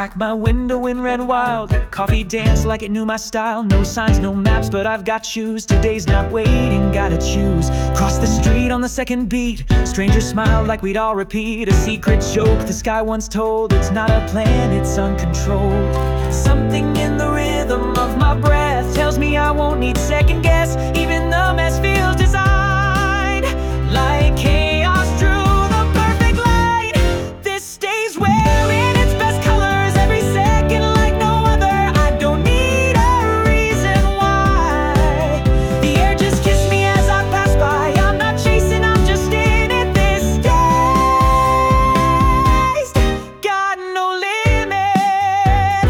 Cracked my window and ran wild. Coffee danced like it knew my style. No signs, no maps, but I've got shoes. Today's not waiting, gotta choose. Cross the street on the second beat. Strangers smiled like we'd all repeat a secret joke the sky once told. It's not a plan, it's uncontrolled. Something in the rhythm of my breath tells me I won't need second guess. Even the mess feels designed like chaos drew the perfect line. This day's wearing its best colors every second like no other. I don't need a reason why. The air just kissed me as I pass by. I'm not chasing, I'm just in it. This day's got no limit.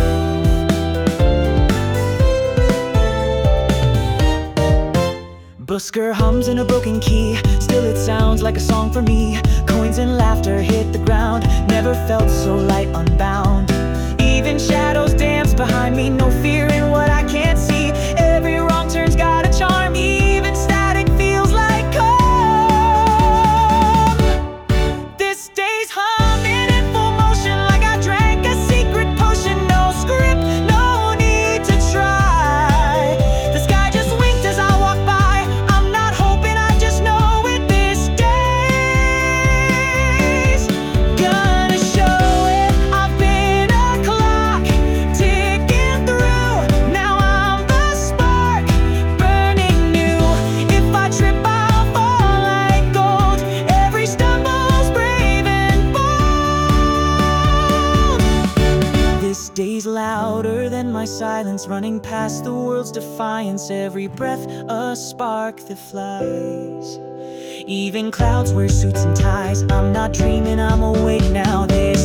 Busker hums in a broken key. Still it sounds like a song for me. Coins and laughter hit the ground. Never felt so light, unbound. Even shadows dance behind me. No fear in what I can't see. Every wrong turn's got a charm. Even static feels like calm. This day's humming in full motion like I drank a secret potion. No script, no need to try. The sky just winked as I walked by. I'm not hoping, I just know it. This day's gonna show it. I've been a clock ticking through. Now I'm the spark burning new. If I trip, I'll fall like gold. Every stumble's brave and bold. This day's louder than my silence, running past the world's defiance. Every breath a spark that flies. Even clouds wear suits and ties. I'm not dreaming, I'm awake now. This